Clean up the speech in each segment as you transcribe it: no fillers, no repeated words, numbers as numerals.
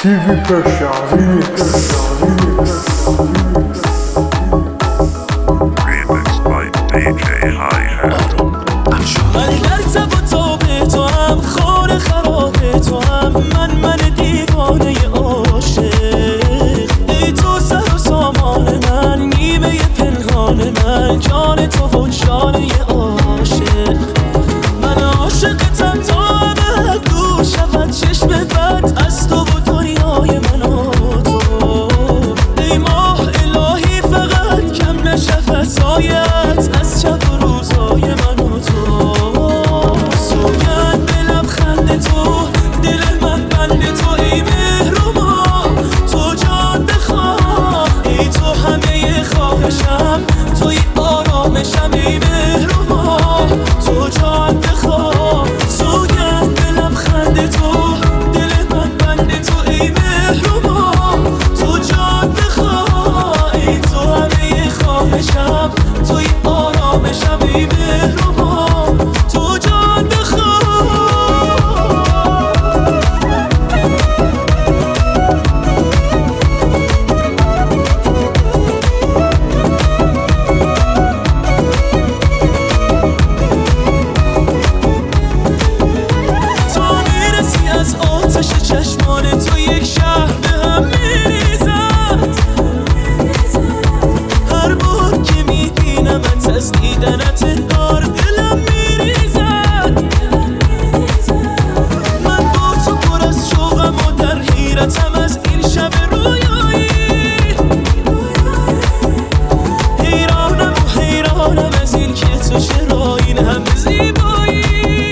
TV Persia Remixed by DJ Hi-Hat. من در تب و تاب تو هم خانه خراب تو هم من دیوانه عاشق ای تو سر و سامان من نیمه پنهان من جان تو و جانه عاشق من عاشقتم تا ابد دور شود چشم بد از تو و دنیای من و تو ای ماه الهی فقط کم نشود سایت از شب و روزای من و تو سوگند به لبخند تو دل من بند تو ای مهربان تو جان بخواه ای تو همه خواهشم توی آرامشم ای مهربان تو جان بخواه سوگند به لبخند تو دل من بند تو ای مهربان تو جان بخواه ای تو همه خواهشم توی آرامشم ای مهربان تو جان بخواه تا میرسی از آتش چشمان تو یک شهر به هم میریزد هر بار که میبینمت از دیدنت انگار دلم میریزد من با تو پر از شوقم و در حیرتم از این شب رویایی حیرانم از این که تو چرا این همه زیبایی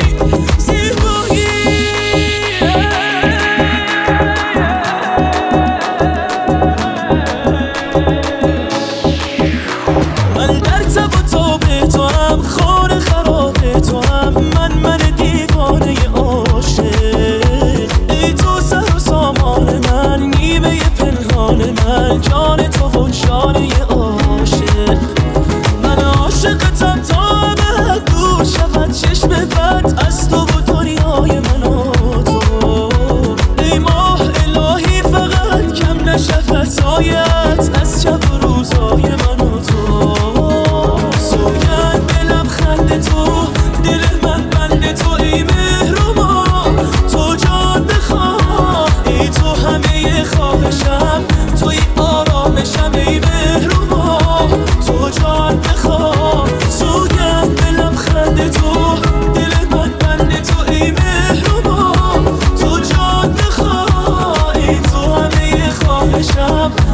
من در تب و تاب تو هم خانه خراب تو هم من دیوانه عاشق ای تو سر و سامان من نیمه پنهان من جان تو و جانه عاشق من عاشقتم تا ابد دور شود چشم بد از تو و دنیای من و تو ای ماه الهی فقط کم نشود سایت از شب و روزای من و تو سوگند به لبخند تو دل من بند تو ای مهربان تو جان بخواه ای تو همه خواهشم توی آرامشم ای مهربان تو جان بخواه سوگند به لبخند تو دل من بند تو ای مهربان تو جان بخواه ای تو همه خواهشم